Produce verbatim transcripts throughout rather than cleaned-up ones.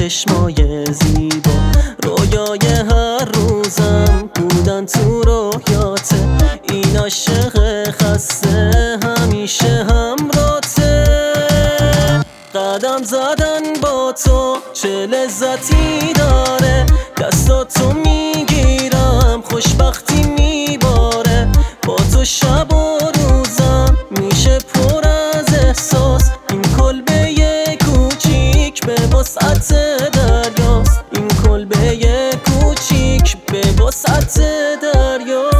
چشمای زیبا، رویای هر روزم بودن تو رویاته. این عاشق خسته همیشه همراته. قدم زدن با تو چه لذتی داره، دستاتو میگیرم خوشبختی میباره. با تو شب و روزم میشه پر از احساس. این کلبه کوچیک به وسعت دریاست، این کلبه کوچیک به وسعت دریاست.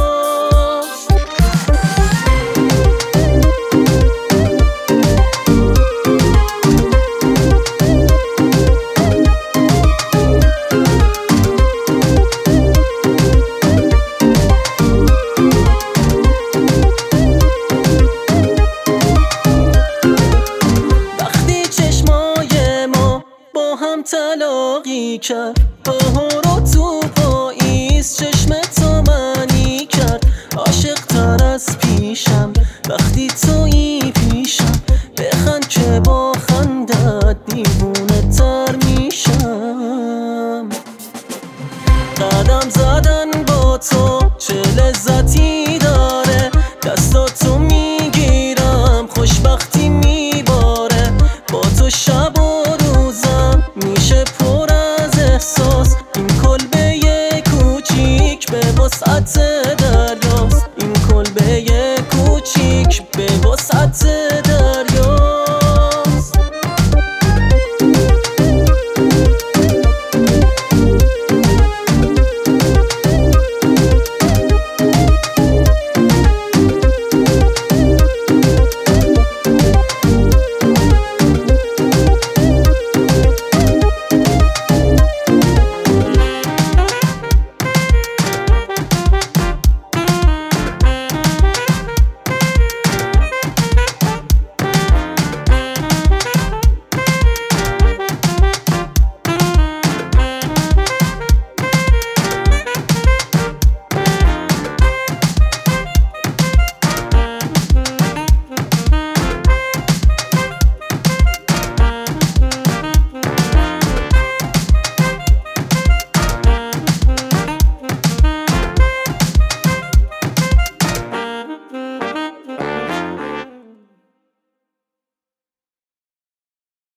تلاقی کرد بهار و تو پاییز، چشم تو منی کرد عاشق تر از پیشم. وقتی تویی پیشم بخند که با خندت دیوونه تر میشم. قدم زدن با تو چه لذتی داره، دستاتو میگیرم خوشبختی میباره. با تو شب و روزم میشه پر از احساس. این کلبه کوچیک به وسعت